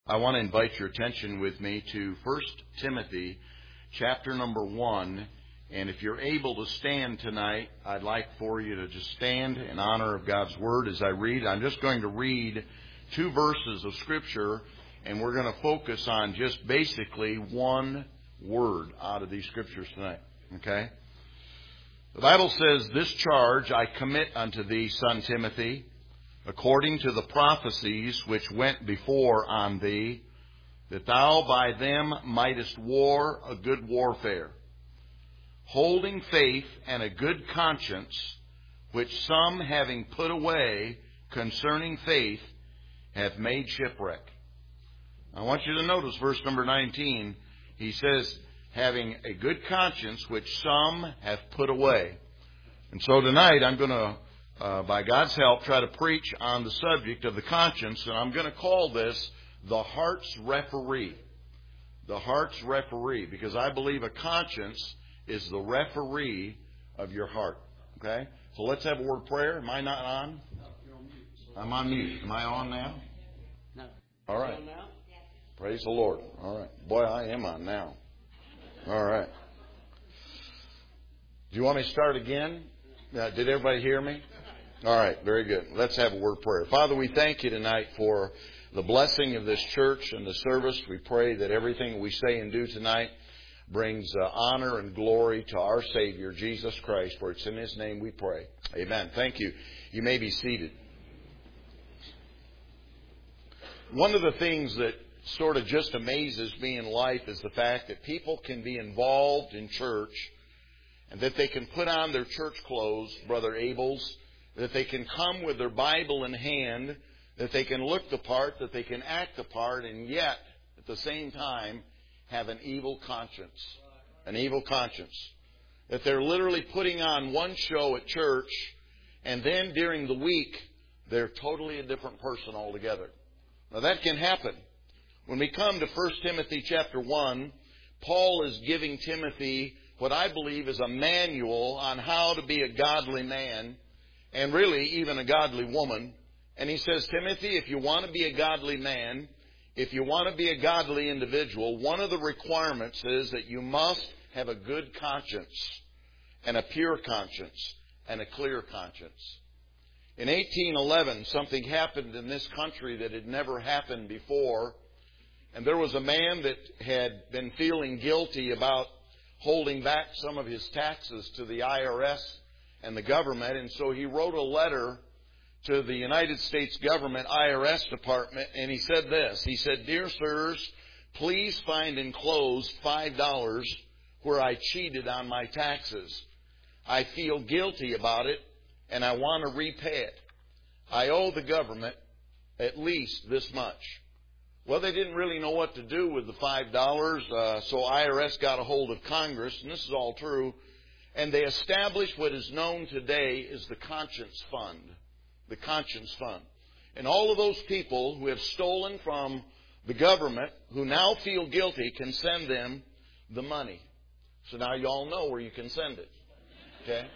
I want to invite your attention with me to 1 Timothy chapter number 1. And if you're able to stand tonight, I'd like for you to just stand in honor of God's Word as I read. I'm just going to read 2 verses of Scripture, and we're going to focus on just basically one word out of these Scriptures tonight. Okay? The Bible says, "This charge I commit unto thee, son Timothy, according to the prophecies which went before on thee, that thou by them mightest war a good warfare, holding faith and a good conscience, which some, having put away concerning faith, have made shipwreck." I want you to notice verse number 19. He says, having a good conscience, which some have put away. And so tonight I'm going to, by God's help, try to preach on the subject of the conscience, and I'm going to call this the heart's referee. The heart's referee, because I believe a conscience is the referee of your heart. Okay? So let's have a word of prayer. Am I not on? No, you're on mute. I'm on mute. Am I on now? No. All right. On now? Praise the Lord. All right. Boy, I am on now. All right. Do you want me to start again? Did everybody hear me? All right. Very good. Let's have a word of prayer. Father, we thank you tonight for the blessing of this church and the service. We pray that everything we say and do tonight brings honor and glory to our Savior, Jesus Christ, for it's in His name we pray. Amen. Thank you. You may be seated. One of the things that sort of just amazes me in life is the fact that people can be involved in church and that they can put on their church clothes, Brother Abel's, that they can come with their Bible in hand, that they can look the part, that they can act the part, and yet, at the same time, have an evil conscience. An evil conscience. That they're literally putting on one show at church, and then during the week, they're totally a different person altogether. Now that can happen. When we come to 1 Timothy chapter 1, Paul is giving Timothy what I believe is a manual on how to be a godly man, and really even a godly woman. And he says, Timothy, if you want to be a godly man, if you want to be a godly individual, one of the requirements is that you must have a good conscience, and a pure conscience, and a clear conscience. In 1811, something happened in this country that had never happened before. And there was a man that had been feeling guilty about holding back some of his taxes to the IRS and the government. And so he wrote a letter to the United States government IRS department. And he said this. He said, "Dear sirs, please find enclosed $5 where I cheated on my taxes. I feel guilty about it and I want to repay it. I owe the government at least this much." Well, they didn't really know what to do with the $5, so IRS got a hold of Congress, and this is all true, and they established what is known today as the Conscience Fund. The Conscience Fund. And all of those people who have stolen from the government, who now feel guilty, can send them the money. So now you all know where you can send it. Okay?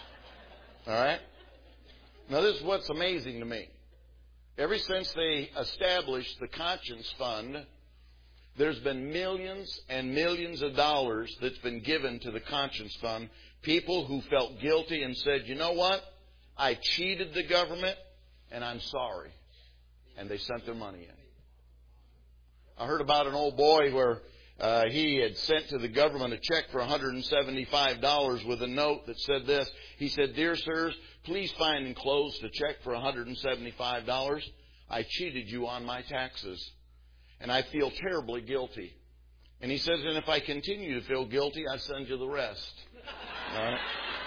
All right? Now this is what's amazing to me. Ever since they established the Conscience Fund, there's been millions and millions of dollars that's been given to the Conscience Fund. People who felt guilty and said, you know what? I cheated the government and I'm sorry. And they sent their money in. I heard about an old boy where he had sent to the government a check for $175 with a note that said this. He said, "Dear sirs, please find enclosed a check for $175. I cheated you on my taxes, and I feel terribly guilty." And he says, "And if I continue to feel guilty, I send you the rest." All right?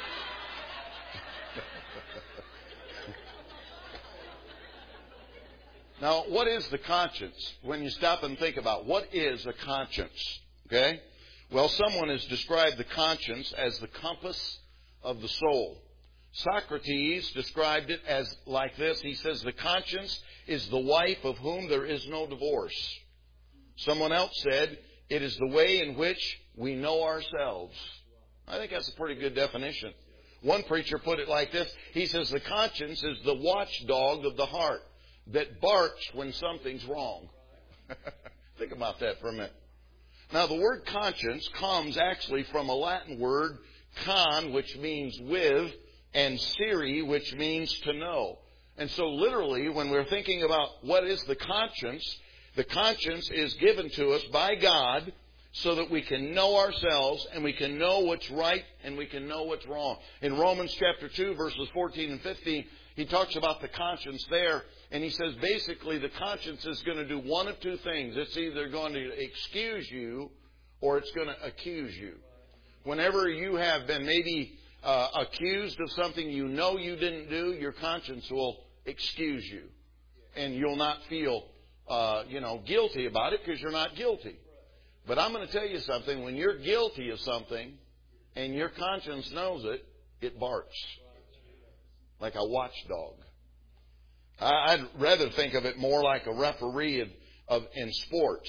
Now, what is the conscience? When you stop and think about what is a conscience, okay? Well, someone has described the conscience as the compass of the soul. Socrates described it as like this. He says, the conscience is the wife of whom there is no divorce. Someone else said, it is the way in which we know ourselves. I think that's a pretty good definition. One preacher put it like this. He says, the conscience is the watchdog of the heart that barks when something's wrong. Think about that for a minute. Now, the word conscience comes actually from a Latin word, con, which means with, and siri, which means to know. And so literally, when we're thinking about what is the conscience is given to us by God so that we can know ourselves and we can know what's right and we can know what's wrong. In Romans chapter 2, verses 14 and 15, he talks about the conscience there, and he says basically the conscience is going to do one of two things. It's either going to excuse you or it's going to accuse you. Whenever you have been maybe accused of something you know you didn't do, your conscience will excuse you. And you'll not feel, guilty about it because you're not guilty. But I'm going to tell you something. When you're guilty of something and your conscience knows it, it barks like a watchdog. I'd rather think of it more like a referee in sports.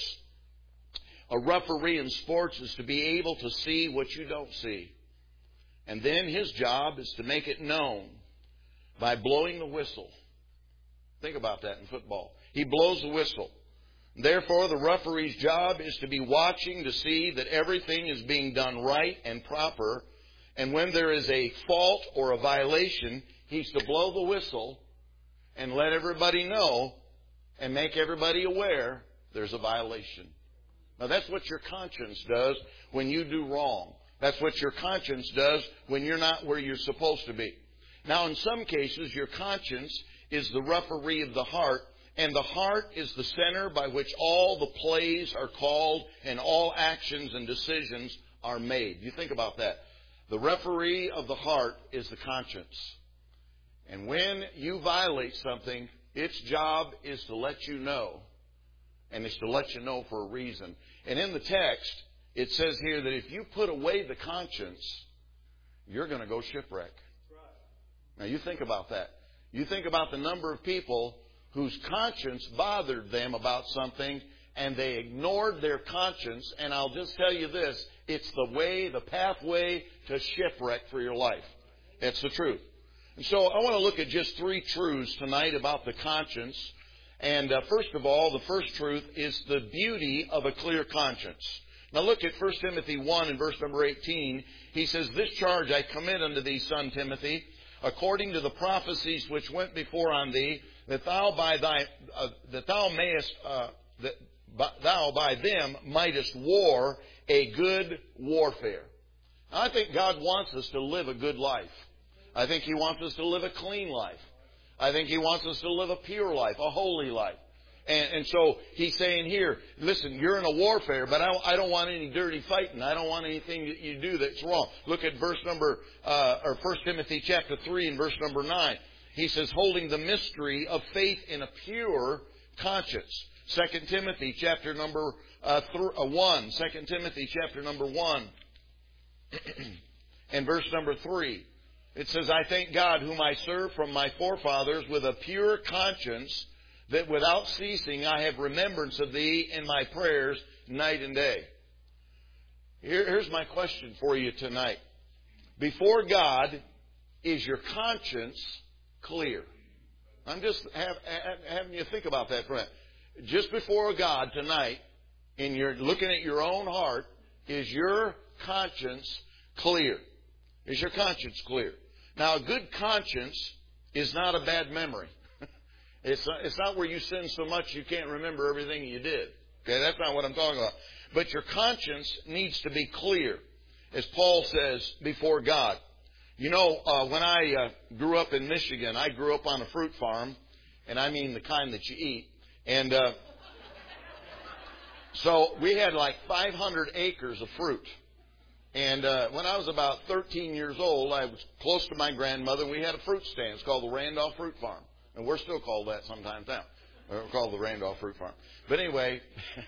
A referee in sports is to be able to see what you don't see. And then his job is to make it known by blowing the whistle. Think about that in football. He blows the whistle. Therefore, the referee's job is to be watching to see that everything is being done right and proper. And when there is a fault or a violation, he's to blow the whistle and let everybody know and make everybody aware there's a violation. Now, that's what your conscience does when you do wrong. That's what your conscience does when you're not where you're supposed to be. Now, in some cases, your conscience is the referee of the heart, and the heart is the center by which all the plays are called and all actions and decisions are made. You think about that. The referee of the heart is the conscience. And when you violate something, its job is to let you know. And it's to let you know for a reason. And in the text, it says here that if you put away the conscience, you're going to go shipwreck. Now, you think about that. You think about the number of people whose conscience bothered them about something, and they ignored their conscience. And I'll just tell you this, it's the pathway to shipwreck for your life. It's the truth. And so I want to look at just 3 truths tonight about the conscience. And first of all, the first truth is the beauty of a clear conscience. Now look at 1 Timothy 1 and verse number 18. He says, "This charge I commit unto thee, son Timothy, according to the prophecies which went before on thee, that thou by them mightest war a good warfare." Now, I think God wants us to live a good life. I think He wants us to live a clean life. I think He wants us to live a pure life, a holy life. And so He's saying here, listen, you're in a warfare, but I don't want any dirty fighting. I don't want anything that you do that's wrong. Look at 1 Timothy chapter 3 and verse number 9. He says, holding the mystery of faith in a pure conscience. 2 Timothy chapter number 1. 2 Timothy chapter number 1 and verse number 3. It says, I thank God whom I serve from my forefathers with a pure conscience, that without ceasing I have remembrance of thee in my prayers night and day. Here's my question for you tonight. Before God, is your conscience clear? I'm just having you think about that for a minute. Just before God tonight, looking at your own heart, is your conscience clear? Is your conscience clear? Now, a good conscience is not a bad memory. It's not where you sin so much you can't remember everything you did. Okay, that's not what I'm talking about. But your conscience needs to be clear, as Paul says, before God. You know, when I grew up in Michigan, I grew up on a fruit farm, and I mean the kind that you eat. And so we had like 500 acres of fruit. And when I was about 13 years old, I was close to my grandmother, and we had a fruit stand. It's called the Randolph Fruit Farm. And we're still called that sometimes now. We're called the Randolph Fruit Farm. But anyway,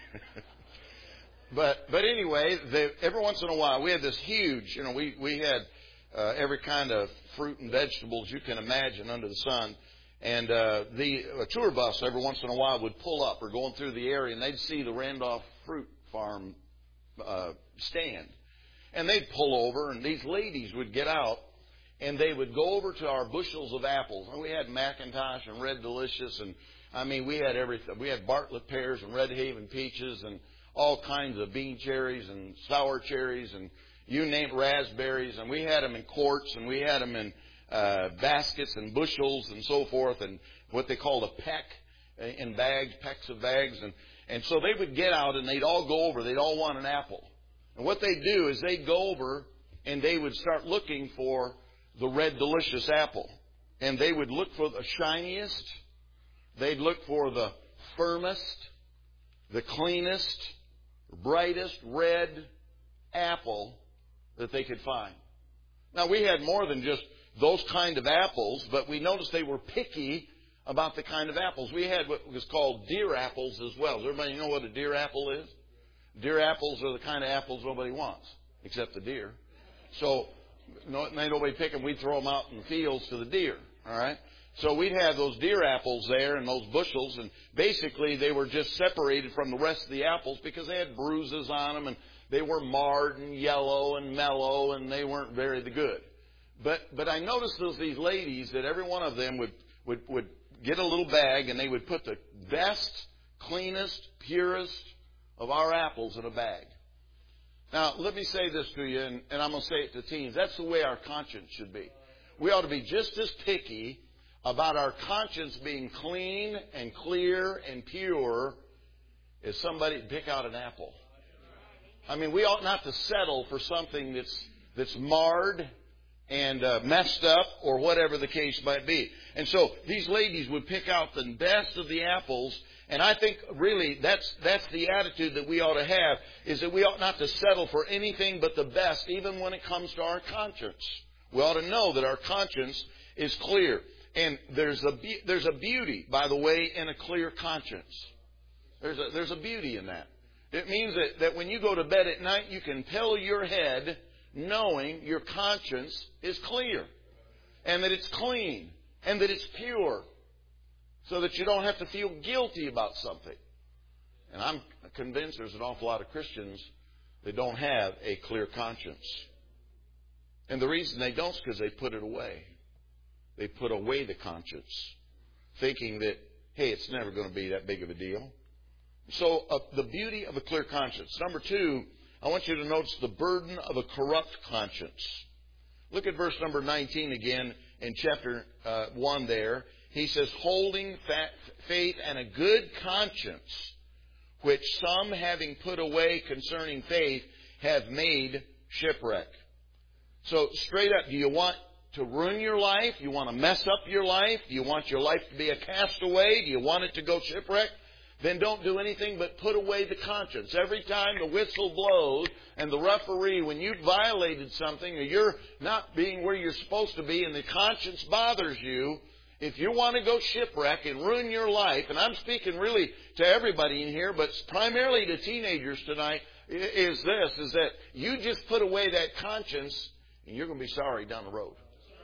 every once in a while, we had this huge, we had every kind of fruit and vegetables you can imagine under the sun. And a tour bus every once in a while would pull up or going through the area, and they'd see the Randolph Fruit Farm stand. And they'd pull over, and these ladies would get out, and they would go over to our bushels of apples. And we had McIntosh and Red Delicious I mean, we had everything. We had Bartlett pears and Red Haven peaches and all kinds of bean cherries and sour cherries and you name it, raspberries. And we had them in quarts and we had them in baskets and bushels and so forth, and what they called a peck in bags, pecks of bags. And so they would get out and they'd all go over. They'd all want an apple. And what they'd do is they'd go over and they would start looking for the red delicious apple. And they would look for the shiniest. They'd look for the firmest, the cleanest, brightest red apple that they could find. Now, we had more than just those kind of apples, but we noticed they were picky about the kind of apples. We had what was called deer apples as well. Does everybody know what a deer apple is? Deer apples are the kind of apples nobody wants, except the deer. So, nobody pick them. We'd throw them out in the fields to the deer. All right? So we'd have those deer apples there and those bushels, and basically they were just separated from the rest of the apples because they had bruises on them, and they were marred and yellow and mellow, and they weren't very good. But I noticed these ladies that every one of them would get a little bag, and they would put the best, cleanest, purest of our apples in a bag. Now, let me say this to you, and I'm going to say it to teens. That's the way our conscience should be. We ought to be just as picky about our conscience being clean and clear and pure as somebody pick out an apple. I mean, we ought not to settle for something that's marred and messed up or whatever the case might be. And so these ladies would pick out the best of the apples, and I think really that's the attitude that we ought to have, is that we ought not to settle for anything but the best, even when it comes to our conscience. We ought to know that our conscience is clear. And there's a beauty, by the way, in a clear conscience. There's a beauty in that. It means that when you go to bed at night, you can pillow your head knowing your conscience is clear, and that it's clean, and that it's pure, so that you don't have to feel guilty about something. And I'm convinced there's an awful lot of Christians that don't have a clear conscience. And the reason they don't is because they put it away. They put away the conscience, thinking that, hey, it's never going to be that big of a deal. So the beauty of a clear conscience. Number 2, I want you to notice the burden of a corrupt conscience. Look at verse number 19 again in chapter 1 there. He says, holding faith and a good conscience, which some having put away concerning faith have made shipwreck. So straight up, do you want to ruin your life? Do you want to mess up your life? Do you want your life to be a castaway? Do you want it to go shipwreck? Then don't do anything but put away the conscience. Every time the whistle blows and the referee, when you've violated something or you're not being where you're supposed to be and the conscience bothers you, if you want to go shipwreck and ruin your life, and I'm speaking really to everybody in here, but primarily to teenagers tonight, is that you just put away that conscience and you're going to be sorry down the road.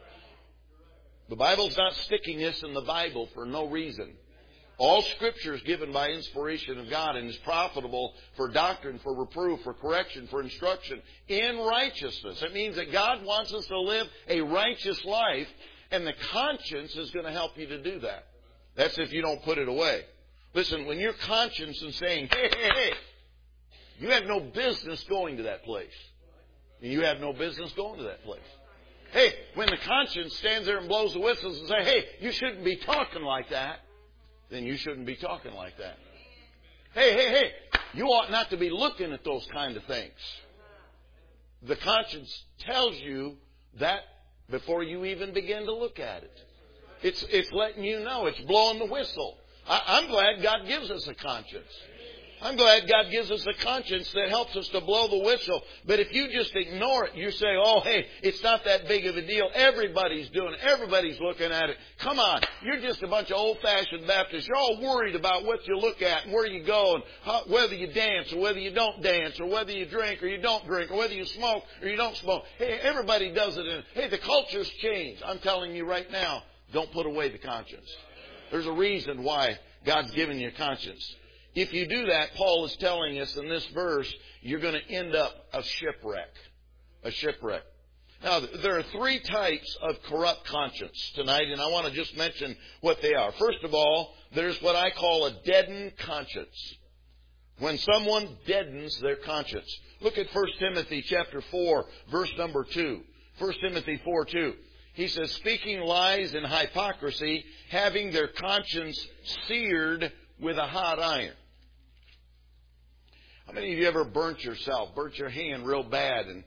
The Bible's not sticking this in the Bible for no reason. All Scripture is given by inspiration of God and is profitable for doctrine, for reproof, for correction, for instruction in righteousness. It means that God wants us to live a righteous life, and the conscience is going to help you to do that. That's if you don't put it away. Listen, when your conscience is saying, hey, you have no business going to that place. And you have no business going to that place. Hey, when the conscience stands there and blows the whistles and says, hey, you shouldn't be talking like that, then you shouldn't be talking like that. Hey, you ought not to be looking at those kind of things. The conscience tells you that before you even begin to look at it. It's letting you know. It's blowing the whistle. I'm glad God gives us a conscience. I'm glad God gives us a conscience that helps us to blow the whistle. But if you just ignore it, you say, oh, hey, it's not that big of a deal. Everybody's doing it. Everybody's looking at it. Come on. You're just a bunch of old-fashioned Baptists. You're all worried about what you look at and where you go and whether you dance or whether you don't dance or whether you drink or you don't drink or whether you smoke or you don't smoke. Hey, everybody does it. Hey, the culture's changed. I'm telling you right now, don't put away the conscience. There's a reason why God's given you a conscience. If you do that, Paul is telling us in this verse, you're going to end up a shipwreck. A shipwreck. Now, there are three types of corrupt conscience tonight, and I want to just mention what they are. First of all, there's what I call a deadened conscience. When someone deadens their conscience. Look at 1 Timothy chapter 4, verse number 2. 1 Timothy 4:2. He says, speaking lies and hypocrisy, having their conscience seared with a hot iron. How many of you ever burnt yourself, burnt your hand real bad, and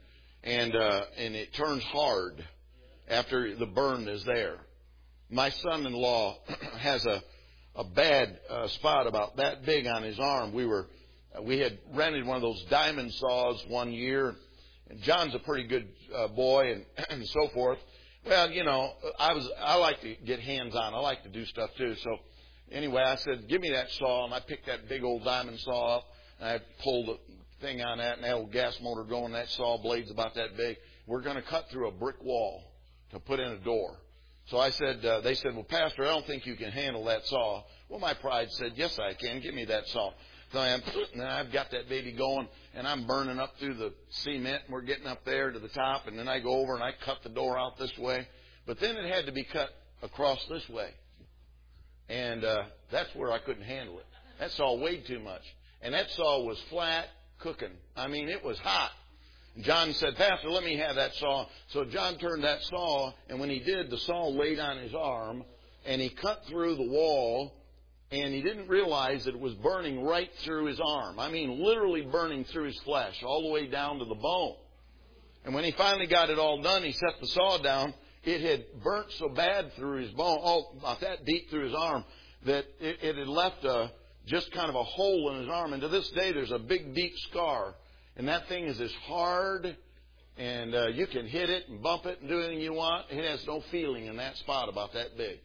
it turns hard after the burn is there? My son-in-law has a bad spot about that big on his arm. We had rented one of those diamond saws one year, and John's a pretty good boy and so forth. Well, you know, I like to get hands-on. I like to do stuff too. So anyway, I said, give me that saw, and I picked that big old diamond saw up, and I pulled the thing on that, and that old gas motor going. That saw blade's about that big. We're going to cut through a brick wall to put in a door. So I said, they said, well, Pastor, I don't think you can handle that saw. Well, my pride said, yes, I can. Give me that saw. So and I've got that baby going, and I'm burning up through the cement, and we're getting up there to the top, and then I go over and I cut the door out this way. But then it had to be cut across this way. And that's where I couldn't handle it. That saw weighed too much. And that saw was flat cooking. I mean, it was hot. And John said, Pastor, let me have that saw. So John turned that saw, and when he did, the saw laid on his arm, and he cut through the wall. And he didn't realize that it was burning right through his arm. I mean, literally burning through his flesh, all the way down to the bone. And when he finally got it all done, he set the saw down. It had burnt so bad through his bone, about that deep through his arm, that it had left just kind of a hole in his arm. And to this day, there's a big, deep scar. And that thing is as hard, and you can hit it and bump it and do anything you want. It has no feeling in that spot about that big.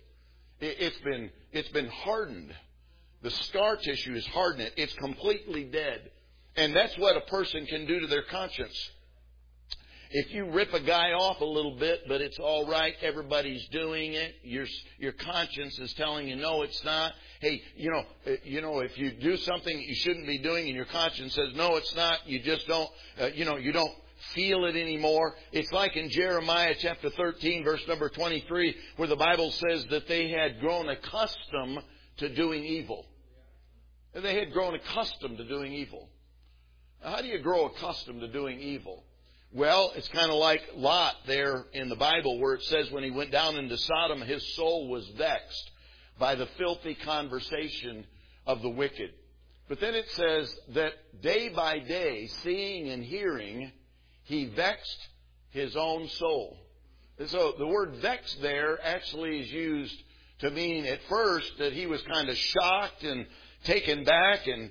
It's been hardened. The scar tissue is hardened. It's completely dead. And that's what a person can do to their conscience. If you rip a guy off a little bit, but it's all right, everybody's doing it, your conscience is telling you, no, it's not. Hey, you know, if you do something you shouldn't be doing and your conscience says, no, it's not, you just don't, you don't feel it anymore. It's like in Jeremiah chapter 13, verse number 23, where the Bible says that they had grown accustomed to doing evil. They had grown accustomed to doing evil. Now, how do you grow accustomed to doing evil? Well, it's kind of like Lot there in the Bible, where it says when he went down into Sodom, his soul was vexed by the filthy conversation of the wicked. But then it says that day by day, seeing and hearing, he vexed his own soul. And so the word vexed there actually is used to mean at first that he was kind of shocked and taken back and,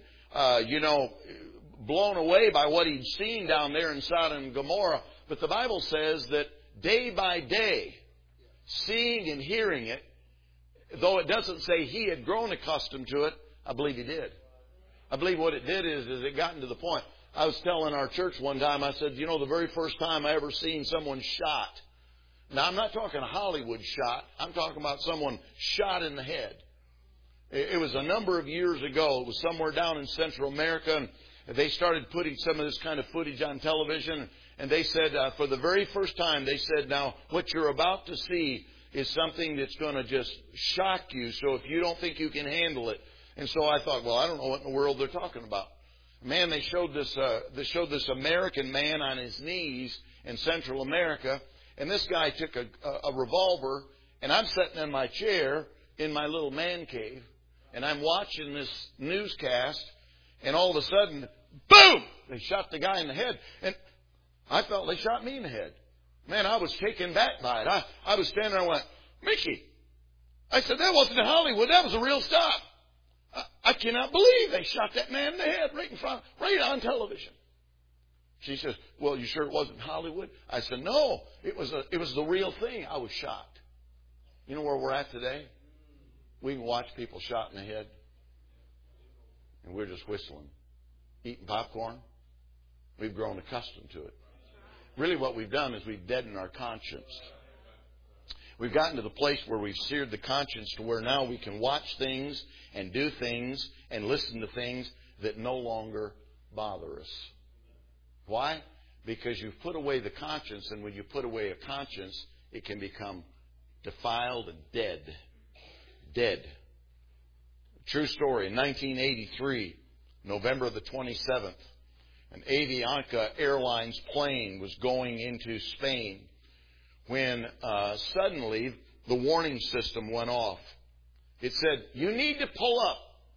blown away by what he'd seen down there in Sodom and Gomorrah. But the Bible says that day by day, seeing and hearing it, though it doesn't say he had grown accustomed to it, I believe he did. I believe what it did is it got to the point. I was telling our church one time, I said, the very first time I ever seen someone shot. Now, I'm not talking a Hollywood shot. I'm talking about someone shot in the head. It was a number of years ago. It was somewhere down in Central America, and they started putting some of this kind of footage on television. And they said, for the very first time, they said, now, what you're about to see is something that's going to just shock you. So if you don't think you can handle it. And so I thought, well, I don't know what in the world they're talking about. Man, they showed this American man on his knees in Central America, and this guy took a revolver, and I'm sitting in my chair in my little man cave, and I'm watching this newscast, and all of a sudden, boom! They shot the guy in the head, and I felt they shot me in the head. Man, I was taken back by it. I was standing there and went, Mickey, I said, that wasn't Hollywood, that was a real stop. I cannot believe they shot that man in the head right in front, right on television. She says, well, you sure it wasn't Hollywood? I said, no, it was the real thing. I was shocked. You know where we're at today? We can watch people shot in the head, and we're just whistling, eating popcorn. We've grown accustomed to it. Really what we've done is we've deadened our conscience. We've gotten to the place where we've seared the conscience to where now we can watch things and do things and listen to things that no longer bother us. Why? Because you've put away the conscience, and when you put away a conscience, it can become defiled and dead. Dead. True story. In 1983, November the 27th, an Avianca Airlines plane was going into Spain when suddenly the warning system went off. It said, "You need to pull up.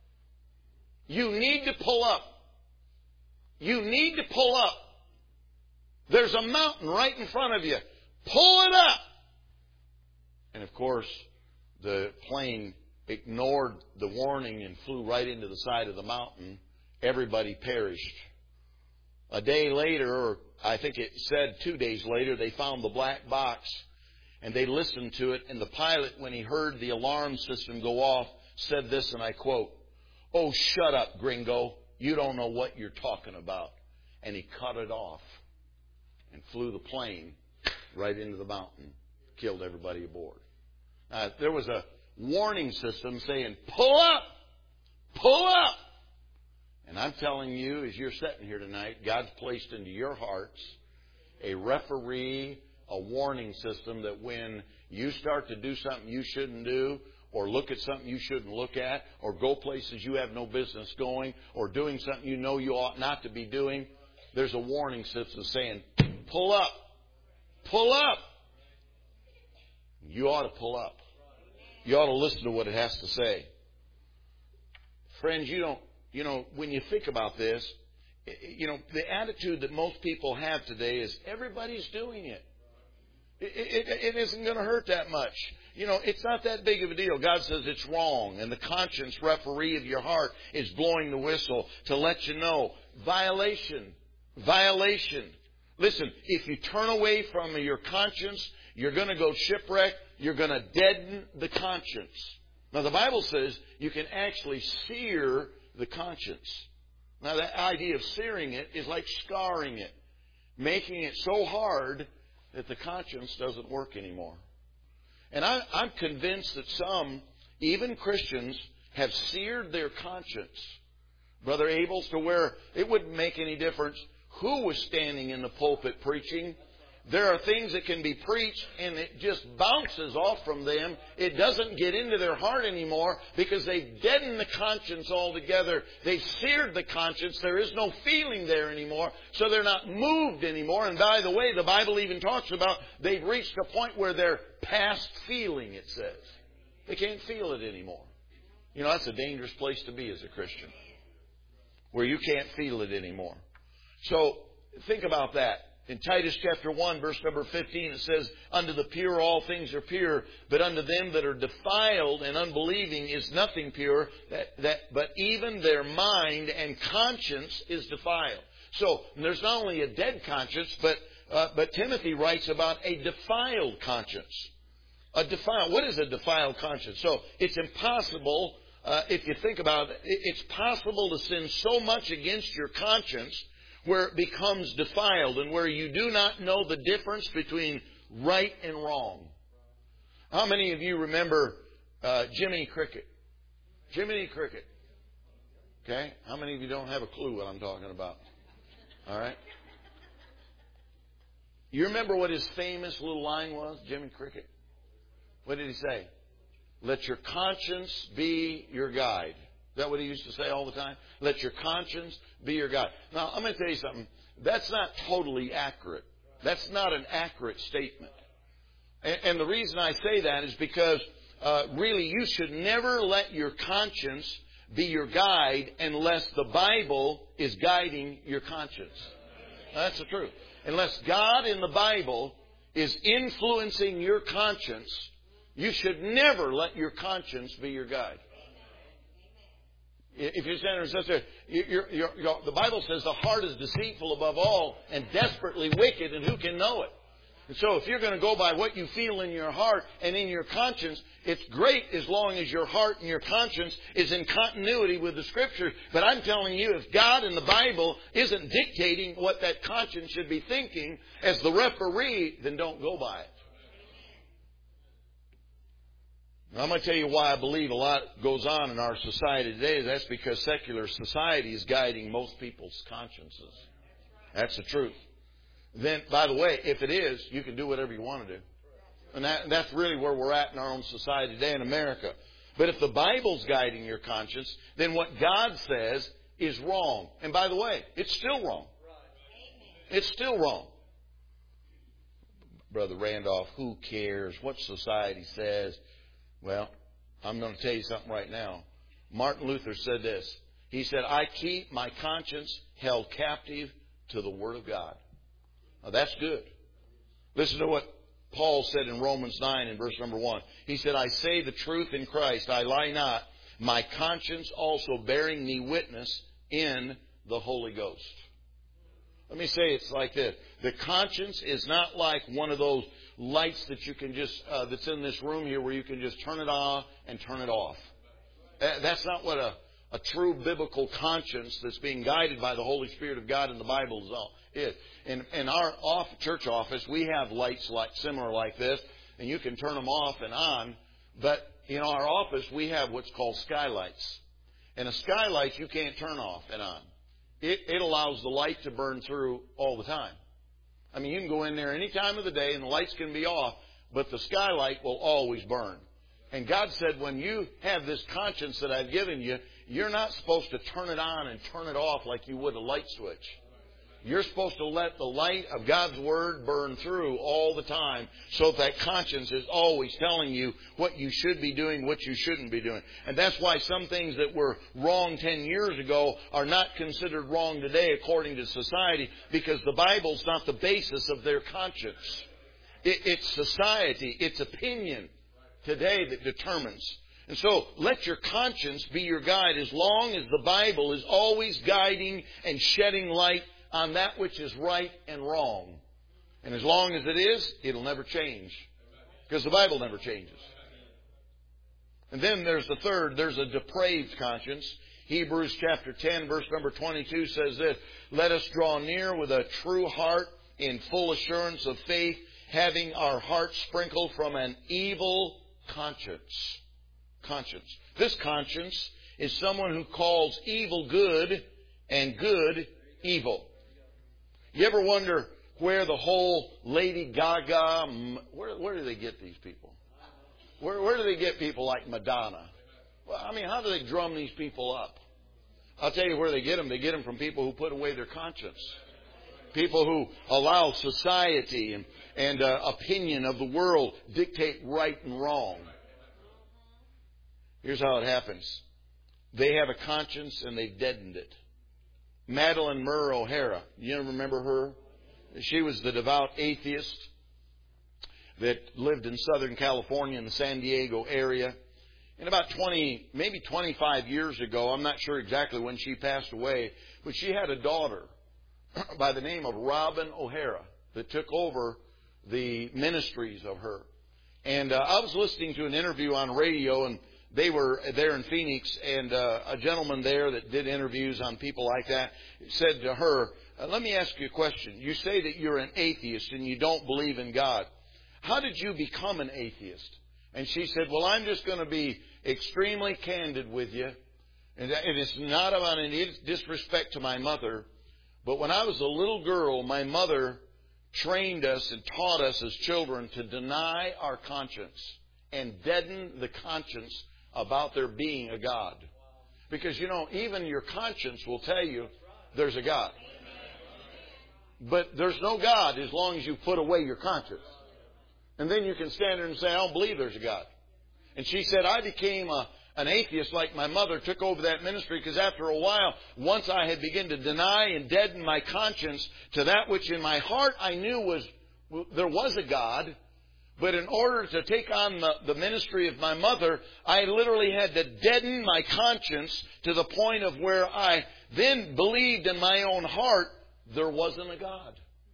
You need to pull up. You need to pull up. There's a mountain right in front of you. Pull it up." And of course, the plane ignored the warning and flew right into the side of the mountain. Everybody perished. A day later, or I think it said 2 days later, they found the black box and they listened to it. And the pilot, when he heard the alarm system go off, said this, and I quote, "Oh, shut up, gringo. You don't know what you're talking about." And he cut it off and flew the plane right into the mountain, killed everybody aboard. There was a warning system saying, "Pull up! Pull up!" And I'm telling you, as you're sitting here tonight, God's placed into your hearts a referee, a warning system that when you start to do something you shouldn't do, or look at something you shouldn't look at, or go places you have no business going, or doing something you know you ought not to be doing, there's a warning system saying, "Pull up! Pull up!" You ought to pull up. You ought to listen to what it has to say. Friends, when you think about this, the attitude that most people have today is everybody's doing it. It isn't going to hurt that much. It's not that big of a deal. God says it's wrong, and the conscience referee of your heart is blowing the whistle to let you know. Violation. Violation. Listen, if you turn away from your conscience, you're going to go shipwreck. You're going to deaden the conscience. Now, the Bible says you can actually sear the conscience. Now, that idea of searing it is like scarring it, making it so hard that the conscience doesn't work anymore. And I'm convinced that some, even Christians, have seared their conscience, Brother Abel's, to where it wouldn't make any difference who was standing in the pulpit preaching. There are things that can be preached and it just bounces off from them. It doesn't get into their heart anymore because they've deadened the conscience altogether. They've seared the conscience. There is no feeling there anymore. So they're not moved anymore. And by the way, the Bible even talks about they've reached a point where they're past feeling, it says. They can't feel it anymore. That's a dangerous place to be as a Christian, where you can't feel it anymore. So think about that. In Titus chapter 1, verse number 15, it says, "Unto the pure all things are pure, but unto them that are defiled and unbelieving is nothing pure, but even their mind and conscience is defiled." So there's not only a dead conscience, but Timothy writes about a defiled conscience. What is a defiled conscience? So it's impossible, if you think about it, it's possible to sin so much against your conscience where it becomes defiled and where you do not know the difference between right and wrong. How many of you remember Jiminy Cricket? Jiminy Cricket. Okay? How many of you don't have a clue what I'm talking about? All right? You remember what his famous little line was, Jiminy Cricket? What did he say? "Let your conscience be your guide." Is that what he used to say all the time? Let your conscience be your guide. Now, I'm going to tell you something. That's not totally accurate. That's not an accurate statement. And the reason I say that is because really you should never let your conscience be your guide unless the Bible is guiding your conscience. Now, that's the truth. Unless God in the Bible is influencing your conscience, you should never let your conscience be your guide. If you're standing there, the Bible says the heart is deceitful above all and desperately wicked, and who can know it? And so if you're going to go by what you feel in your heart and in your conscience, it's great as long as your heart and your conscience is in continuity with the Scriptures. But I'm telling you, if God in the Bible isn't dictating what that conscience should be thinking as the referee, then don't go by it. I'm going to tell you why I believe a lot goes on in our society today. That's because secular society is guiding most people's consciences. That's the truth. then, by the way, if it is, you can do whatever you want to do. And that's really where we're at in our own society today in America. But if the Bible's guiding your conscience, then what God says is wrong. And by the way, it's still wrong. It's still wrong. Brother Randolph, who cares what society says? Well, I'm going to tell you something right now. Martin Luther said this. He said, I keep my conscience held captive to the Word of God. Now that's good. Listen to what Paul said in Romans 9 in verse number 1. He said, I say the truth in Christ, I lie not, my conscience also bearing me witness in the Holy Ghost. Let me say it's like this. The conscience is not like one of those lights that you can just, that's in this room here where you can just turn it on and turn it off. That's not what a true biblical conscience that's being guided by the Holy Spirit of God in the Bible is. In our church office, we have lights similar like this, and you can turn them off and on. But in our office, we have what's called skylights. And a skylight you can't turn off and on. It allows the light to burn through all the time. I mean, you can go in there any time of the day and the lights can be off, but the skylight will always burn. And God said, when you have this conscience that I've given you, you're not supposed to turn it on and turn it off like you would a light switch. You're supposed to let the light of God's Word burn through all the time so that conscience is always telling you what you should be doing, what you shouldn't be doing. And that's why some things that were wrong 10 years ago are not considered wrong today according to society, because the Bible's not the basis of their conscience. It's society, it's opinion today that determines. And so let your conscience be your guide as long as the Bible is always guiding and shedding light on that which is right and wrong. And as long as it is, it'll never change. Because the Bible never changes. And then there's the third, there's a depraved conscience. Hebrews chapter 10 verse number 22 says this, let us draw near with a true heart in full assurance of faith, having our hearts sprinkled from an evil conscience. Conscience. This conscience is someone who calls evil good and good evil. You ever wonder where the whole Lady Gaga, where do they get these people? Where do they get people like Madonna? Well, I mean, how do they drum these people up? I'll tell you where they get them. They get them from people who put away their conscience. People who allow society and opinion of the world dictate right and wrong. Here's how it happens. They have a conscience and they've deadened it. Madalyn Murr O'Hara, you remember her? She was the devout atheist that lived in Southern California in the San Diego area. And about 25 years ago, I'm not sure exactly when she passed away, but she had a daughter by the name of Robin O'Hara that took over the ministries of her. And I was listening to an interview on radio, and they were there in Phoenix, and a gentleman there that did interviews on people like that said to her, let me ask you a question. You say that you're an atheist and you don't believe in God. How did you become an atheist? And she said, well, I'm just going to be extremely candid with you. And it's not about any disrespect to my mother, but when I was a little girl, my mother trained us and taught us as children to deny our conscience and deaden the conscience about there being a God. Because, you know, even your conscience will tell you there's a God. But there's no God as long as you put away your conscience. And then you can stand there and say, I don't believe there's a God. And she said, I became an atheist like my mother, took over that ministry, because after a while, once I had begun to deny and deaden my conscience to that which in my heart I knew there was a God. But in order to take on the ministry of my mother, I literally had to deaden my conscience to the point of where I then believed in my own heart there wasn't a God.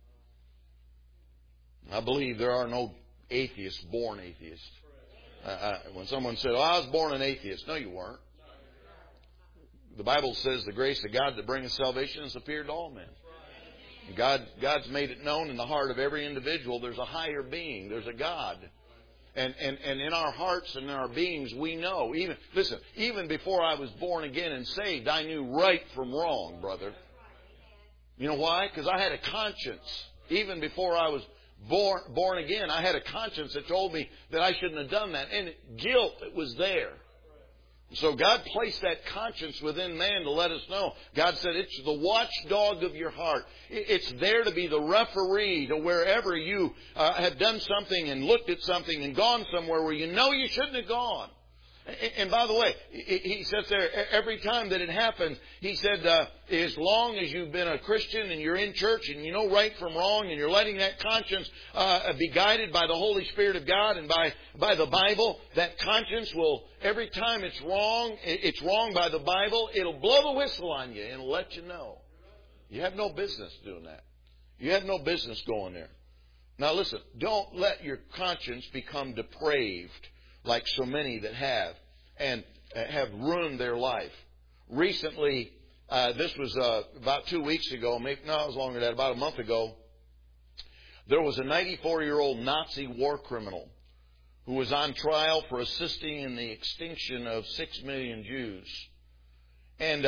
I believe there are no atheists, born atheists. When someone said, I was born an atheist. No, you weren't. The Bible says the grace of God that bringeth salvation has appeared to all men. God's made it known in the heart of every individual there's a higher being, there's a God. And in our hearts and in our beings we know. Even before I was born again and saved, I knew right from wrong, brother. You know why? Because I had a conscience Even before I was born again, I had a conscience that told me that I shouldn't have done that. And guilt, it was there. So God placed that conscience within man to let us know. God said it's the watchdog of your heart. It's there to be the referee to wherever you have done something and looked at something and gone somewhere where you know you shouldn't have gone. And by the way, he says there, every time that it happens, he said, as long as you've been a Christian and you're in church and you know right from wrong and you're letting that conscience be guided by the Holy Spirit of God and by the Bible, that conscience will, every time it's wrong by the Bible, it'll blow the whistle on you and it'll let you know. You have no business doing that. You have no business going there. Now listen, don't let your conscience become depraved like so many that have, and have ruined their life. Recently, this was about 2 weeks ago, maybe no, it was longer than that, about a month ago, there was a 94-year-old Nazi war criminal who was on trial for assisting in the extinction of 6 million Jews. And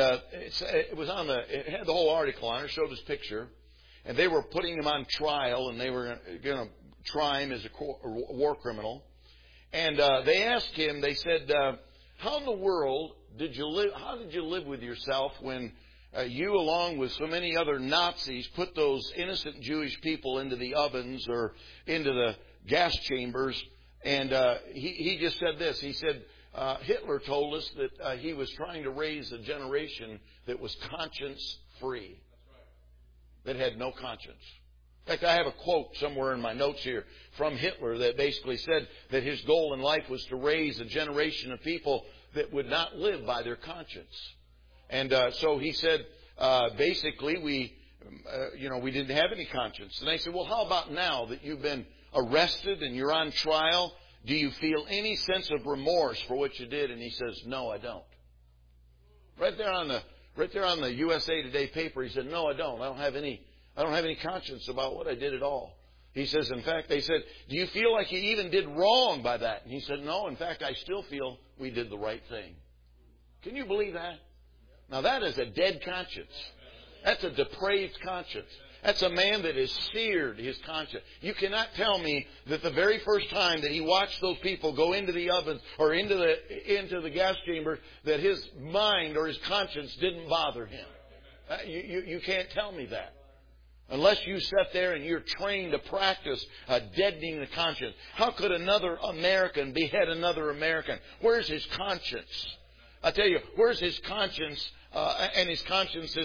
it had the whole article on it, showed his picture, and they were putting him on trial, and they were going to try him as a war criminal. And they asked him, they said, how in the world did you live? How did you live with yourself when you, along with so many other Nazis, put those innocent Jewish people into the ovens or into the gas chambers? And he just said this. He said, Hitler told us that he was trying to raise a generation that was conscience-free, that had no conscience. In fact, I have a quote somewhere in my notes here from Hitler that basically said that his goal in life was to raise a generation of people that would not live by their conscience. And so he said, basically, we didn't have any conscience. And I said, well, how about now that you've been arrested and you're on trial? Do you feel any sense of remorse for what you did? And he says, no, I don't. Right there on the USA Today paper, he said, no, I don't. I don't have any conscience about what I did at all. He says, in fact, they said, do you feel like you even did wrong by that? And he said, no, in fact, I still feel we did the right thing. Can you believe that? Now, that is a dead conscience. That's a depraved conscience. That's a man that has seared his conscience. You cannot tell me that the very first time that he watched those people go into the ovens or into the gas chamber, that his mind or his conscience didn't bother him. You can't tell me that. Unless you sit there and you're trained to practice deadening the conscience. How could another American behead another American? Where's his conscience? I tell you, where's his conscience? And his conscience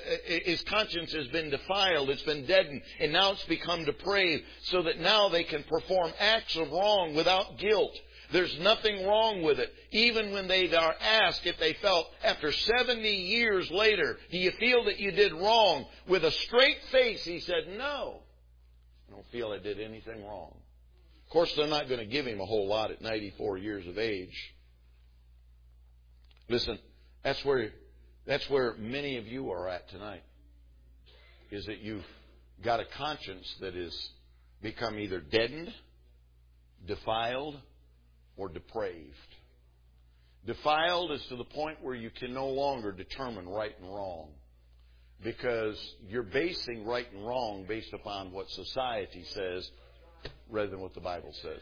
has been defiled. It's been deadened. And now it's become depraved. So that now they can perform acts of wrong without guilt. There's nothing wrong with it. Even when they are asked if they felt, after 70 years later, do you feel that you did wrong? With a straight face, he said, no. I don't feel I did anything wrong. Of course, they're not going to give him a whole lot at 94 years of age. Listen, that's where many of you are at tonight. Is that you've got a conscience that has become either deadened, defiled, or depraved. Defiled is to the point where you can no longer determine right and wrong, because you're basing right and wrong based upon what society says rather than what the Bible says.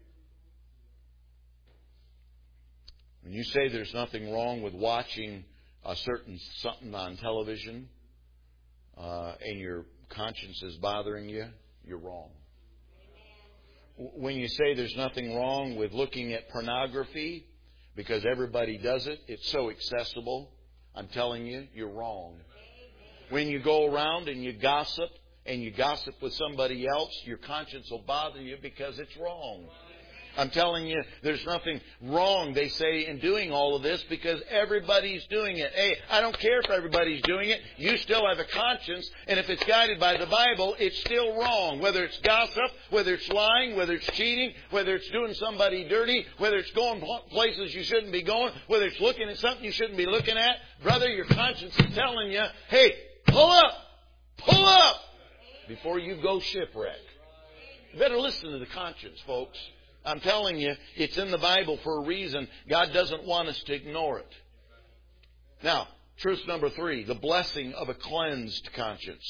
When you say there's nothing wrong with watching a certain something on television and your conscience is bothering you, you're wrong. When you say there's nothing wrong with looking at pornography because everybody does it, it's so accessible, I'm telling you, you're wrong. When you go around and you gossip with somebody else, your conscience will bother you because it's wrong. I'm telling you, there's nothing wrong, they say, in doing all of this because everybody's doing it. Hey, I don't care if everybody's doing it. You still have a conscience, and if it's guided by the Bible, it's still wrong. Whether it's gossip, whether it's lying, whether it's cheating, whether it's doing somebody dirty, whether it's going places you shouldn't be going, whether it's looking at something you shouldn't be looking at, brother, your conscience is telling you, hey, pull up, before you go shipwreck. You better listen to the conscience, folks. I'm telling you, it's in the Bible for a reason. God doesn't want us to ignore it. Now, truth number 3, the blessing of a cleansed conscience.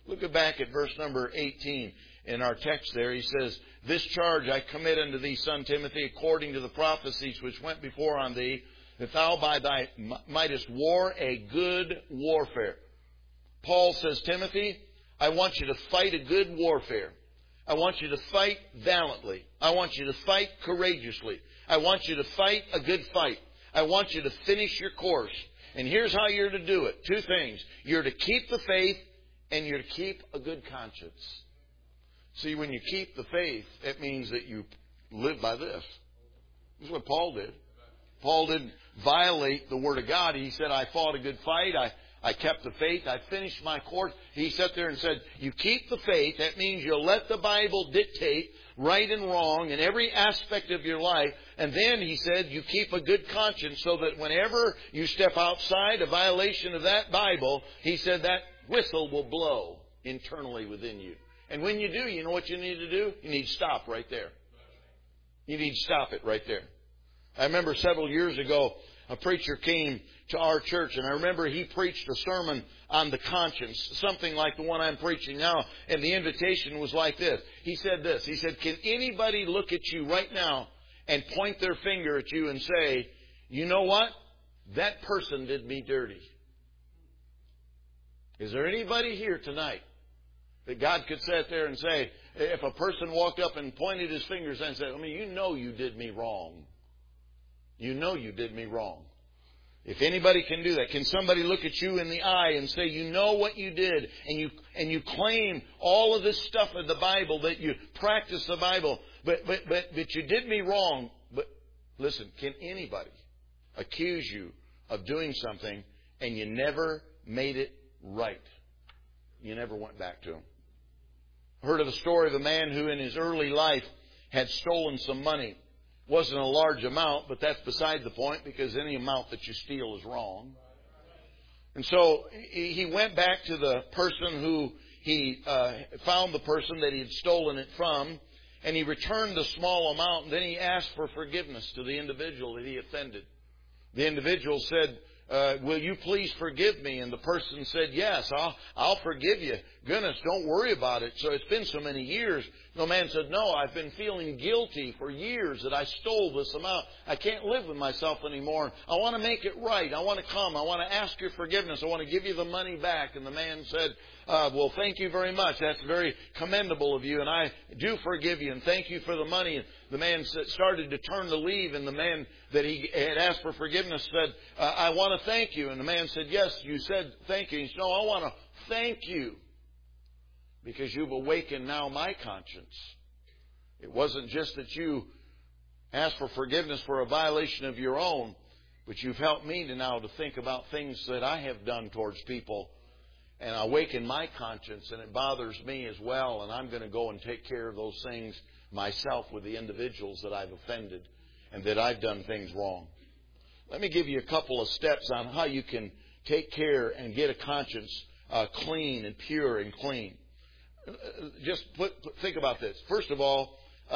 Look back at verse number 18 in our text there. He says, "This charge I commit unto thee, son Timothy, according to the prophecies which went before on thee, that thou by thy mightest war a good warfare." Paul says, Timothy, I want you to fight a good warfare. I want you to fight valiantly. I want you to fight courageously. I want you to fight a good fight. I want you to finish your course. And here's how you're to do it. Two things. You're to keep the faith, and you're to keep a good conscience. See, when you keep the faith, it means that you live by this. This is what Paul did. Paul didn't violate the Word of God. He said, I fought a good fight. I kept the faith. I finished my course. He sat there and said, you keep the faith. That means you'll let the Bible dictate right and wrong in every aspect of your life. And then he said, you keep a good conscience so that whenever you step outside a violation of that Bible, he said that whistle will blow internally within you. And when you do, you know what you need to do? You need to stop right there. You need to stop it right there. I remember several years ago, a preacher came to our church, and I remember he preached a sermon on the conscience, something like the one I'm preaching now, and the invitation was like this. He said this. He said, can anybody look at you right now and point their finger at you and say, you know what? That person did me dirty. Is there anybody here tonight that God could sit there and say, if a person walked up and pointed his fingers and said, you know you did me wrong. You know you did me wrong. If anybody can do that, can somebody look at you in the eye and say, you know what you did, and you claim all of this stuff in the Bible, that you practice the Bible, but you did me wrong. But listen, can anybody accuse you of doing something and you never made it right? You never went back to him. I heard of a story of a man who in his early life had stolen some money. Wasn't a large amount, but that's beside the point, because any amount that you steal is wrong. And so he went back to the person who he found the person that he had stolen it from, and he returned the small amount, and then he asked for forgiveness to the individual that he offended. The individual said, will you please forgive me? And the person said, yes, I'll forgive you. Goodness, don't worry about it. So it's been so many years. The man said, no, I've been feeling guilty for years that I stole this amount. I can't live with myself anymore. I want to make it right. I want to come. I want to ask your forgiveness. I want to give you the money back. And the man said, well, thank you very much. That's very commendable of you. And I do forgive you. And thank you for the money. And the man started to turn to leave. And the man that he had asked for forgiveness said, I want to thank you. And the man said, yes, you said thank you. He said, no, I want to thank you, because you've awakened now my conscience. It wasn't just that you asked for forgiveness for a violation of your own, but you've helped me to think about things that I have done towards people, and awakened my conscience, and it bothers me as well, and I'm going to go and take care of those things myself with the individuals that I've offended and that I've done things wrong. Let me give you a couple of steps on how you can take care and get a conscience clean and pure and clean. Just think about this. First of all,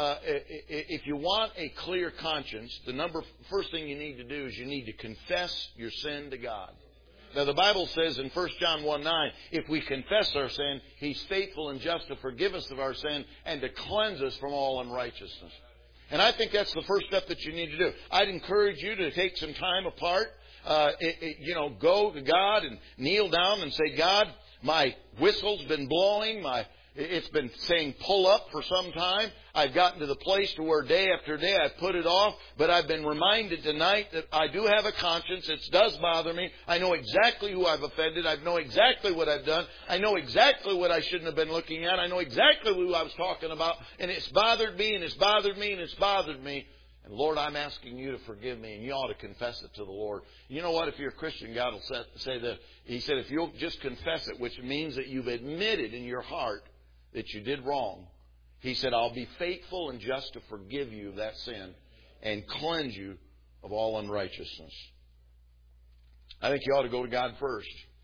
if you want a clear conscience, first thing you need to do is you need to confess your sin to God. Now, the Bible says in 1 John 1:9, if we confess our sin, He's faithful and just to forgive us of our sin and to cleanse us from all unrighteousness. And I think that's the first step that you need to do. I'd encourage you to take some time apart, go to God and kneel down and say, God, my whistle's been blowing, it's been saying pull up for some time. I've gotten to the place to where day after day I've put it off, but I've been reminded tonight that I do have a conscience. It does bother me. I know exactly who I've offended. I know exactly what I've done. I know exactly what I shouldn't have been looking at. I know exactly who I was talking about, and it's bothered me, and it's bothered me, and it's bothered me. And Lord, I'm asking you to forgive me, and you ought to confess it to the Lord. You know what? If you're a Christian, God will say that. He said, if you'll just confess it, which means that you've admitted in your heart that you did wrong, He said, I'll be faithful and just to forgive you of that sin and cleanse you of all unrighteousness. I think you ought to go to God first.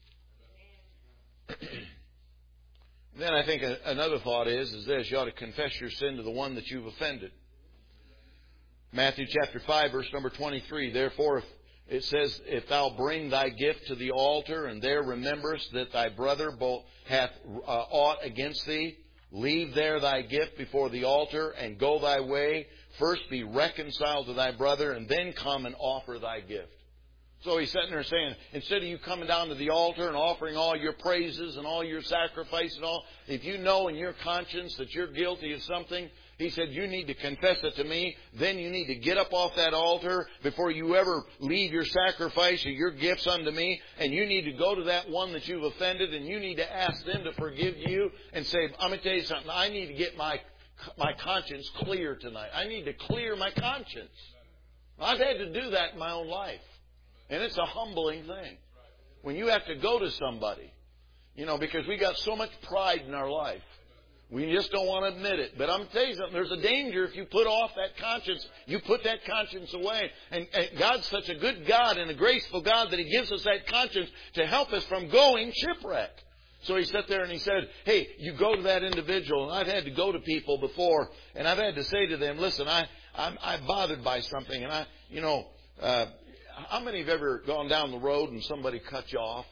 Then I think another thought is this: you ought to confess your sin to the one that you've offended. Matthew chapter 5, verse number 23. Therefore, if it says, if thou bring thy gift to the altar, and there rememberest that thy brother hath aught against thee, leave there thy gift before the altar, and go thy way. First be reconciled to thy brother, and then come and offer thy gift. So he's sitting there saying, instead of you coming down to the altar and offering all your praises and all your sacrifice and all, if you know in your conscience that you're guilty of something, he said, you need to confess it to me. Then you need to get up off that altar before you ever leave your sacrifice or your gifts unto me. And you need to go to that one that you've offended, and you need to ask them to forgive you and say, I'm going to tell you something. I need to get my conscience clear tonight. I need to clear my conscience. I've had to do that in my own life. And it's a humbling thing. When you have to go to somebody, because we got so much pride in our life. We just don't want to admit it. But I'm going to tell you something. There's a danger if you put off that conscience. You put that conscience away. And God's such a good God and a graceful God that He gives us that conscience to help us from going shipwreck. So He sat there and He said, hey, you go to that individual. And I've had to go to people before. And I've had to say to them, listen, I'm bothered by something. And how many have ever gone down the road and somebody cut you off?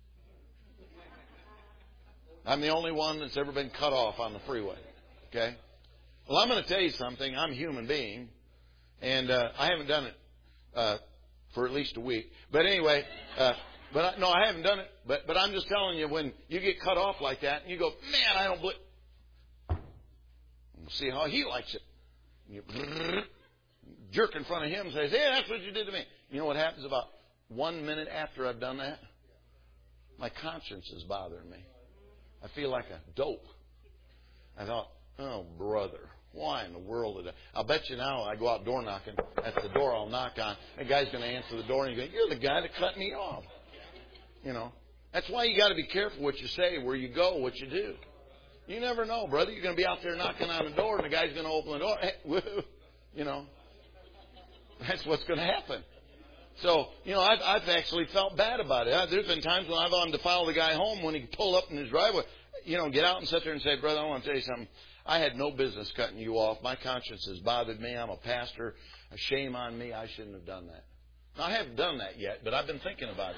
I'm the only one that's ever been cut off on the freeway. Okay? Well, I'm going to tell you something. I'm a human being. And I haven't done it for at least a week. But anyway, I haven't done it. But I'm just telling you, when you get cut off like that, and you go, man, I don't believe. We'll see how he likes it. And you jerk in front of him and says, hey, that's what you did to me. You know what happens about 1 minute after I've done that? My conscience is bothering me. I feel like a dope. I thought, oh, brother, why in the world did I'll bet you now I go out door knocking. At the door I'll knock on. The guy's going to answer the door and you go, you're the guy that cut me off. That's why you got to be careful what you say, where you go, what you do. You never know, brother. You're going to be out there knocking on the door and the guy's going to open the door. Hey, woo, That's what's going to happen. So, I've actually felt bad about it. There's been times when I've wanted to follow the guy home when he pulled up in his driveway, get out and sit there and say, brother, I want to tell you something. I had no business cutting you off. My conscience has bothered me. I'm a pastor. A shame on me. I shouldn't have done that. Now, I haven't done that yet, but I've been thinking about it.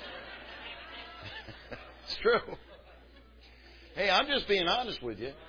It's true. Hey, I'm just being honest with you.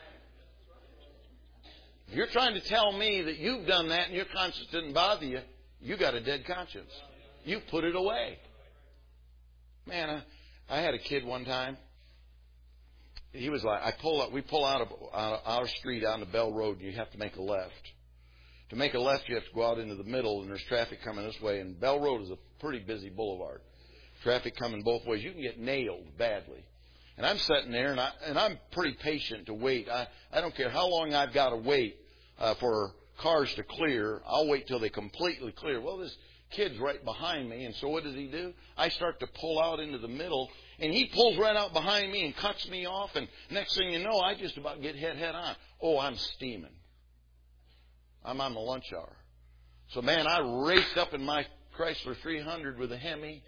If you're trying to tell me that you've done that and your conscience didn't bother you, you got a dead conscience. You put it away. Man, I had a kid one time. He was like, we pull out of our street onto Bell Road, and you have to make a left. To make a left, you have to go out into the middle, and there's traffic coming this way. And Bell Road is a pretty busy boulevard. Traffic coming both ways. You can get nailed badly. And I'm sitting there, and I'm pretty patient to wait. I don't care how long I've got to wait for cars to clear. I'll wait till they completely clear. Well, this kid's right behind me, and so what does he do? I start to pull out into the middle, and he pulls right out behind me and cuts me off, and next thing you know, I just about get head on. Oh, I'm steaming. I'm on the lunch hour. So, man, I raced up in my Chrysler 300 with a Hemi,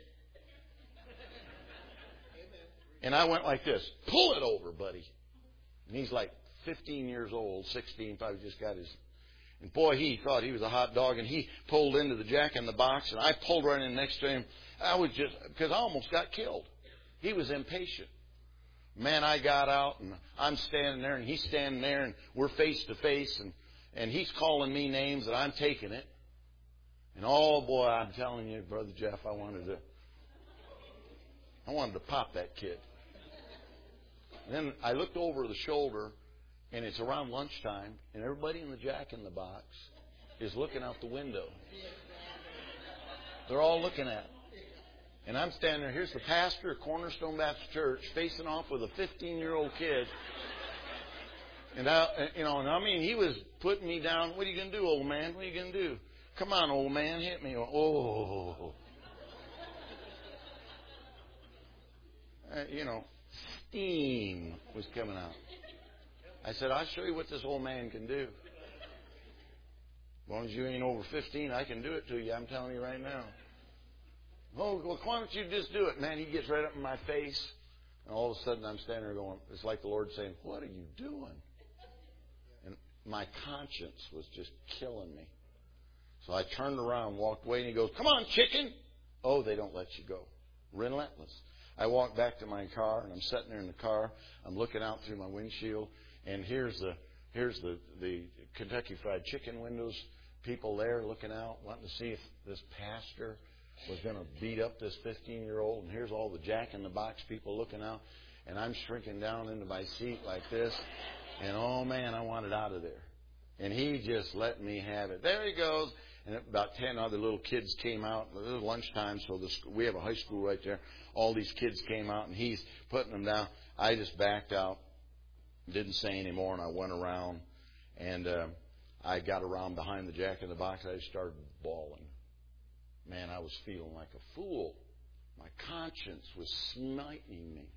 and I went like this. Pull it over, buddy. And he's like 15 years old, 16, probably just got his... And boy, he thought he was a hot dog, and he pulled into the Jack in the Box, and I pulled right in next to him. Because I almost got killed. He was impatient. Man, I got out, and I'm standing there, and he's standing there, and we're face to face, and he's calling me names, and I'm taking it. And oh boy, I'm telling you, Brother Jeff, I wanted to pop that kid. And then I looked over the shoulder, and it's around lunchtime, and everybody in the Jack in the Box is looking out the window. They're all looking at it. And I'm standing there. Here's the pastor of Cornerstone Baptist Church facing off with a 15-year-old kid. And he was putting me down. What are you going to do, old man? What are you going to do? Come on, old man, hit me. Oh. Steam was coming out. I said, I'll show you what this old man can do. As long as you ain't over 15, I can do it to you. I'm telling you right now. Oh, well, why don't you just do it? Man, he gets right up in my face. And all of a sudden, I'm standing there going, it's like the Lord saying, what are you doing? And my conscience was just killing me. So I turned around, walked away, and he goes, come on, chicken. Oh, they don't let you go. Relentless. I walk back to my car, and I'm sitting there in the car. I'm looking out through my windshield, and here's the Kentucky Fried Chicken windows. People there looking out, wanting to see if this pastor was going to beat up this 15-year-old. And here's all the Jack-in-the-Box people looking out. And I'm shrinking down into my seat like this. And, oh, man, I wanted out of there. And he just let me have it. There he goes. And about 10 other little kids came out. It was lunchtime, so we have a high school right there. All these kids came out, and he's putting them down. I just backed out, didn't say any more, and I went around. And I got around behind the Jack-in-the-Box. I just started bawling. Man, I was feeling like a fool. My conscience was smiting me.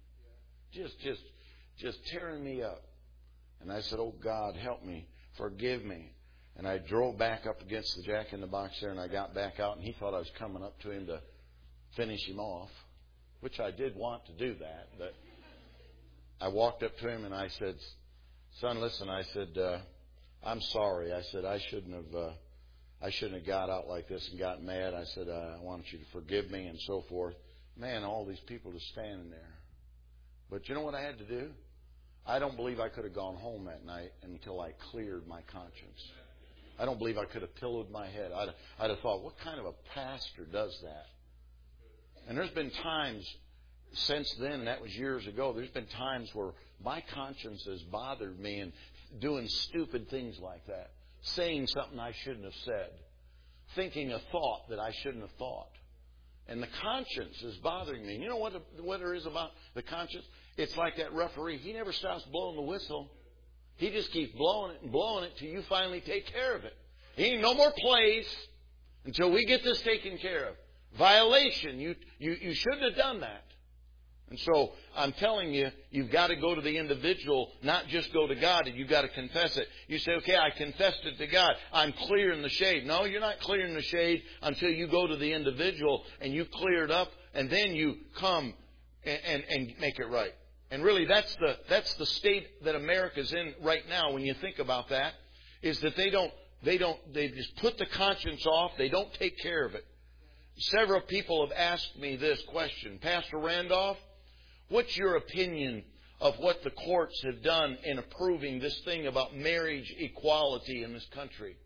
Just tearing me up. And I said, oh, God, help me. Forgive me. And I drove back up against the Jack-in-the-Box there, and I got back out, and he thought I was coming up to him to finish him off, which I did want to do that. But I walked up to him, and I said, son, listen, I said, I'm sorry. I said, I shouldn't have got out like this and got mad. I said, I want you to forgive me and so forth. Man, all these people just standing there. But you know what I had to do? I don't believe I could have gone home that night until I cleared my conscience. I don't believe I could have pillowed my head. I'd have thought, what kind of a pastor does that? And there's been times since then, and that was years ago, there's been times where my conscience has bothered me and doing stupid things like that. Saying something I shouldn't have said. Thinking a thought that I shouldn't have thought. And the conscience is bothering me. You know what there is about the conscience? It's like that referee. He never stops blowing the whistle. He just keeps blowing it till you finally take care of it. He ain't no more plays until we get this taken care of. Violation. You shouldn't have done that. And so I'm telling you, you've got to go to the individual, not just go to God, and you've got to confess it. You say, okay, I confessed it to God. I'm clear in the shade. No, you're not clear in the shade until you go to the individual and you clear it up, and then you come and make it right. And really, that's the state that America's in right now. When you think about that, is that they just put the conscience off. They don't take care of it. Several people have asked me this question, Pastor Randolph, what's your opinion of what the courts have done in approving this thing about marriage equality in this country?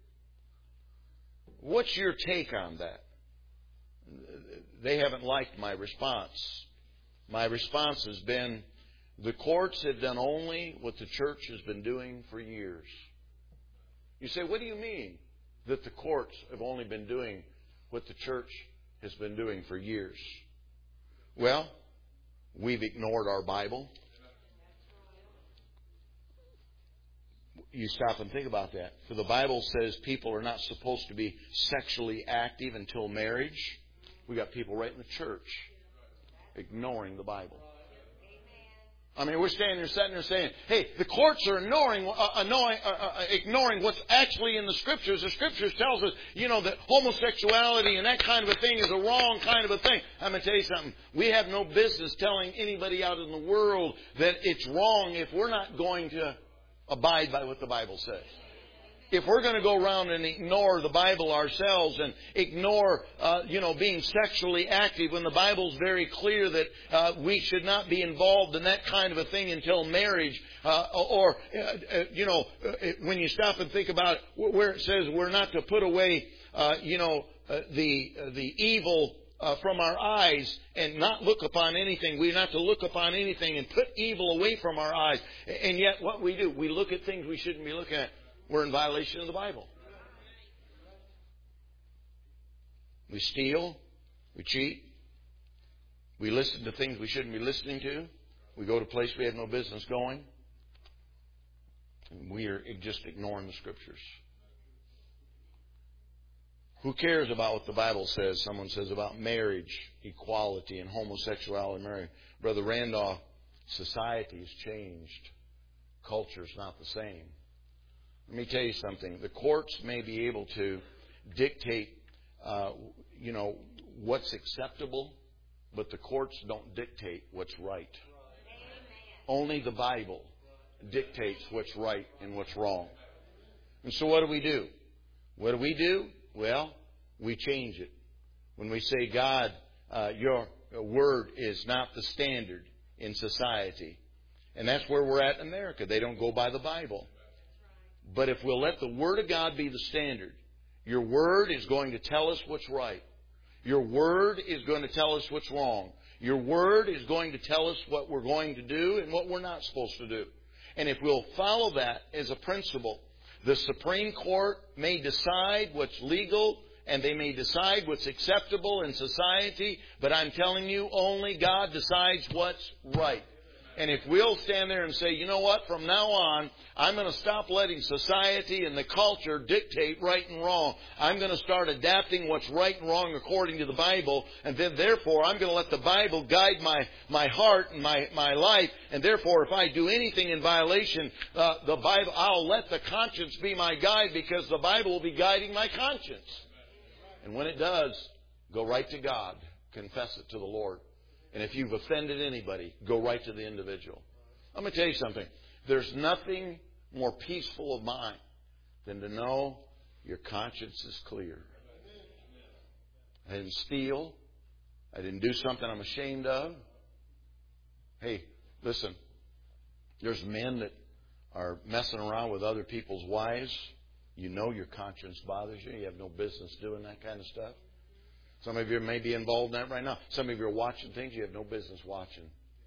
What's your take on that? They haven't liked my response. My response has been, the courts have done only what the church has been doing for years. You say, what do you mean that the courts have only been doing what the church has been doing for years? Well, we've ignored our Bible. You stop and think about that. For the Bible says people are not supposed to be sexually active until marriage. We got people right in the church ignoring the Bible. I mean, we're standing there, sitting there saying, hey, the courts are ignoring what's actually in the Scriptures. The Scriptures tells us, that homosexuality and that kind of a thing is a wrong kind of a thing. I'm going to tell you something. We have no business telling anybody out in the world that it's wrong if we're not going to abide by what the Bible says. If we're going to go around and ignore the Bible ourselves and ignore, being sexually active when the Bible's very clear that we should not be involved in that kind of a thing until marriage, when you stop and think about it, where it says we're not to put away, the evil from our eyes and not look upon anything. We're not to look upon anything and put evil away from our eyes. And yet what we do, we look at things we shouldn't be looking at. We're in violation of the Bible. We steal. We cheat. We listen to things we shouldn't be listening to. We go to a place we have no business going. And we are just ignoring the Scriptures. Who cares about what the Bible says? Someone says about marriage, equality, and homosexuality. Brother Randolph, society has changed. Culture's not the same. Let me tell you something. The courts may be able to dictate, what's acceptable, but the courts don't dictate what's right. Only the Bible dictates what's right and what's wrong. And so what do? What do? Well, we change it. When we say, God, your word is not the standard in society. And that's where we're at in America. They don't go by the Bible. But if we'll let the Word of God be the standard, your Word is going to tell us what's right. Your Word is going to tell us what's wrong. Your Word is going to tell us what we're going to do and what we're not supposed to do. And if we'll follow that as a principle, the Supreme Court may decide what's legal and they may decide what's acceptable in society, but I'm telling you, only God decides what's right. And if we'll stand there and say, you know what, from now on, I'm going to stop letting society and the culture dictate right and wrong. I'm going to start adapting what's right and wrong according to the Bible. And then, therefore, I'm going to let the Bible guide my heart and my life. And therefore, if I do anything in violation, the Bible, I'll let the conscience be my guide, because the Bible will be guiding my conscience. And when it does, go right to God. Confess it to the Lord. And if you've offended anybody, go right to the individual. I'm going to tell you something. There's nothing more peaceful of mind than to know your conscience is clear. I didn't steal. I didn't do something I'm ashamed of. Hey, listen. There's men that are messing around with other people's wives. You know your conscience bothers you. You have no business doing that kind of stuff. Some of you may be involved in that right now. Some of you are watching things you have no business watching.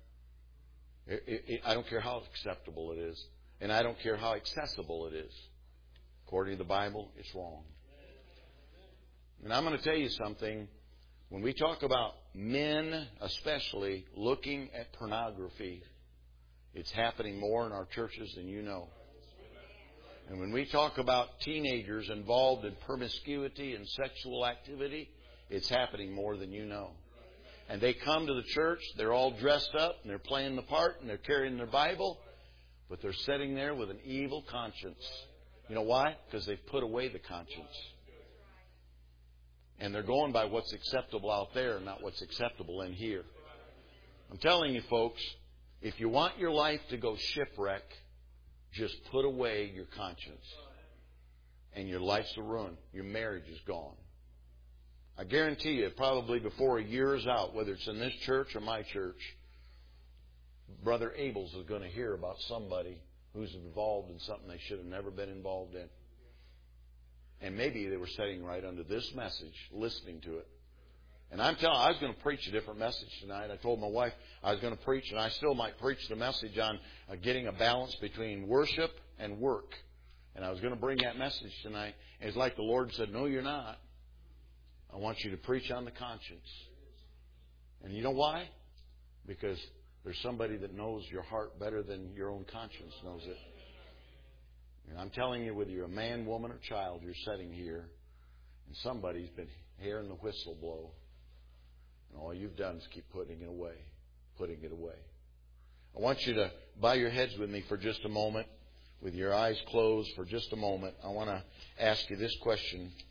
I don't care how acceptable it is. And I don't care how accessible it is. According to the Bible, it's wrong. And I'm going to tell you something. When we talk about men especially looking at pornography, it's happening more in our churches than you know. And when we talk about teenagers involved in promiscuity and sexual activity, it's happening more than you know. And they come to the church, they're all dressed up, and they're playing the part, and they're carrying their Bible, but they're sitting there with an evil conscience. You know why? Because they've put away the conscience. And they're going by what's acceptable out there, not what's acceptable in here. I'm telling you, folks, if you want your life to go shipwreck, just put away your conscience. And your life's a ruin. Your marriage is gone. I guarantee you, probably before a year is out, whether it's in this church or my church, Brother Abels is going to hear about somebody who's involved in something they should have never been involved in. And maybe they were sitting right under this message, listening to it. And I'm telling you, I was going to preach a different message tonight. I told my wife I was going to preach, and I still might preach the message on getting a balance between worship and work. And I was going to bring that message tonight. And it's like the Lord said, no, you're not. I want you to preach on the conscience. And you know why? Because there's somebody that knows your heart better than your own conscience knows it. And I'm telling you, whether you're a man, woman, or child, you're sitting here, and somebody's been hearing the whistle blow. And all you've done is keep putting it away, putting it away. I want you to bow your heads with me for just a moment, with your eyes closed for just a moment. I want to ask you this question.